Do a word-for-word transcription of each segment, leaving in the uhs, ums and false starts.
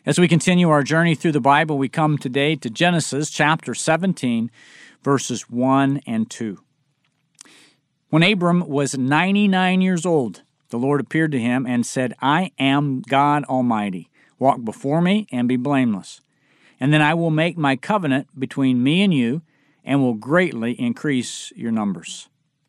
As we continue our journey through the Bible, we come today to Genesis chapter seventeen, verses one and two. When Abram was ninety-nine years old, the Lord appeared to him and said, I am God Almighty. Walk before me and be blameless. And then I will make my covenant between me and you, and will greatly increase your numbers.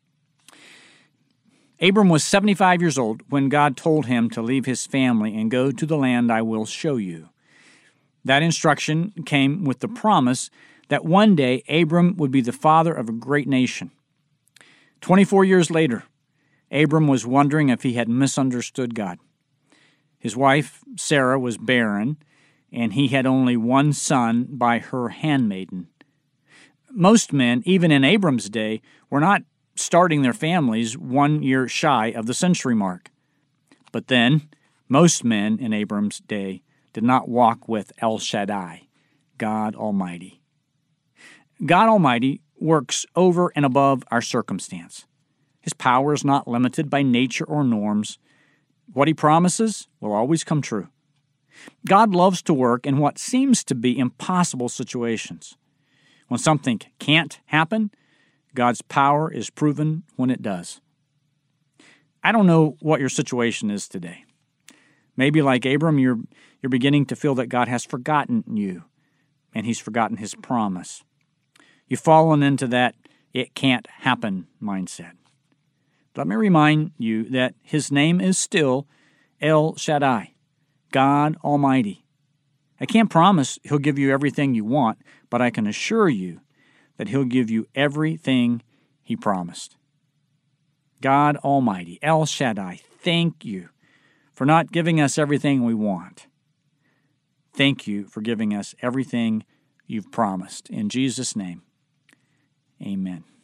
Abram was seventy-five years old when God told him to leave his family and go to the land I will show you. That instruction came with the promise that one day Abram would be the father of a great nation. Twenty-four years later, Abram was wondering if he had misunderstood God. His wife, Sarah, was barren, and he had only one son by her handmaiden. Most men, even in Abram's day, were not starting their families one year shy of the century mark. But then, most men in Abram's day did not walk with El Shaddai, God Almighty. God Almighty works over and above our circumstance. His power is not limited by nature or norms. What he promises will always come true. God loves to work in what seems to be impossible situations. When something can't happen, God's power is proven when it does. I don't know what your situation is today. Maybe like Abram, you're, you're beginning to feel that God has forgotten you, and he's forgotten his promise. You've fallen into that it can't happen mindset. Let me remind you that his name is still El Shaddai, God Almighty. I can't promise he'll give you everything you want, but I can assure you that he'll give you everything he promised. God Almighty, El Shaddai, thank you for not giving us everything we want. Thank you for giving us everything you've promised. In Jesus' name, amen.